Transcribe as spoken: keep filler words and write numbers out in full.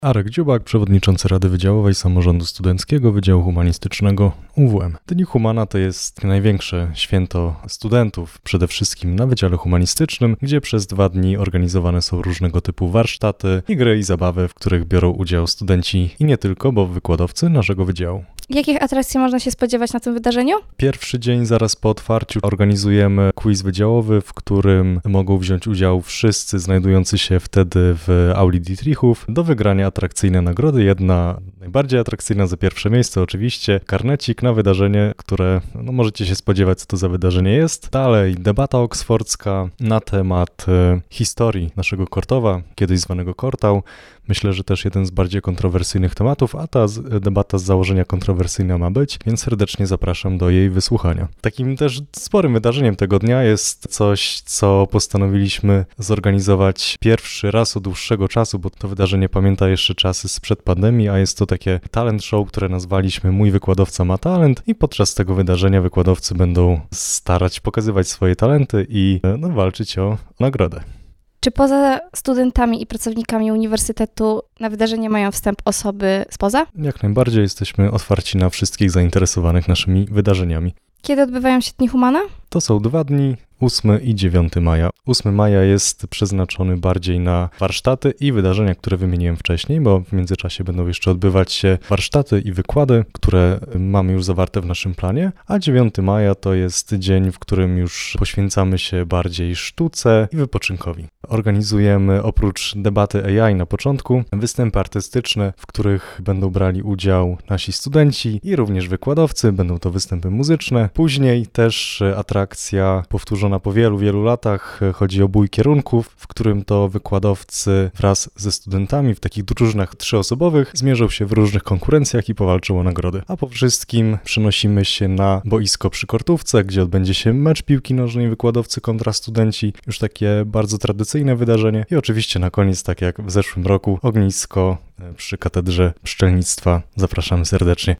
Arek Dziubak, przewodniczący Rady Wydziałowej Samorządu Studenckiego Wydziału Humanistycznego U W M. Dni Humana to jest największe święto studentów, przede wszystkim na Wydziale Humanistycznym, gdzie przez dwa dni organizowane są różnego typu warsztaty, i gry i zabawy, w których biorą udział studenci i nie tylko, bo wykładowcy naszego wydziału. Jakich atrakcji można się spodziewać na tym wydarzeniu? Pierwszy dzień zaraz po otwarciu organizujemy quiz wydziałowy, w którym mogą wziąć udział wszyscy znajdujący się wtedy w auli Dietrichów. Do wygrania atrakcyjne nagrody. Jedna najbardziej atrakcyjna za pierwsze miejsce oczywiście. Karnecik na wydarzenie, które no, możecie się spodziewać, co to za wydarzenie jest. Dalej debata oksfordzka na temat e, historii naszego Kortowa, kiedyś zwanego Kortał. Myślę, że też jeden z bardziej kontrowersyjnych tematów, a ta z, debata z założenia kontrowersyjna ma być, więc serdecznie zapraszam do jej wysłuchania. Takim też sporym wydarzeniem tego dnia jest coś, co postanowiliśmy zorganizować pierwszy raz od dłuższego czasu, bo to wydarzenie pamięta jeszcze czasy sprzed pandemii, a jest to takie talent show, które nazwaliśmy Mój wykładowca ma talent, i podczas tego wydarzenia wykładowcy będą starać pokazywać swoje talenty i no, walczyć o nagrodę. Czy poza studentami i pracownikami uniwersytetu na wydarzenie mają wstęp osoby spoza? Jak najbardziej jesteśmy otwarci na wszystkich zainteresowanych naszymi wydarzeniami. Kiedy odbywają się Dni Humana? To są dwa dni, ósmego i dziewiątego maja. ósmego maja jest przeznaczony bardziej na warsztaty i wydarzenia, które wymieniłem wcześniej, bo w międzyczasie będą jeszcze odbywać się warsztaty i wykłady, które mamy już zawarte w naszym planie, a dziewiątego maja to jest dzień, w którym już poświęcamy się bardziej sztuce i wypoczynkowi. Organizujemy oprócz debaty A I na początku występy artystyczne, w których będą brali udział nasi studenci i również wykładowcy. Będą to występy muzyczne. Później też atrakcja powtórzona po wielu, wielu latach. Chodzi o bój kierunków, w którym to wykładowcy wraz ze studentami w takich drużynach trzyosobowych zmierzą się w różnych konkurencjach i powalczą o nagrody. A po wszystkim przenosimy się na boisko przy Kortówce, gdzie odbędzie się mecz piłki nożnej wykładowcy kontra studenci. Już takie bardzo tradycyjne wydarzenie. I oczywiście na koniec, tak jak w zeszłym roku, ognisko przy Katedrze Pszczelnictwa. Zapraszamy serdecznie.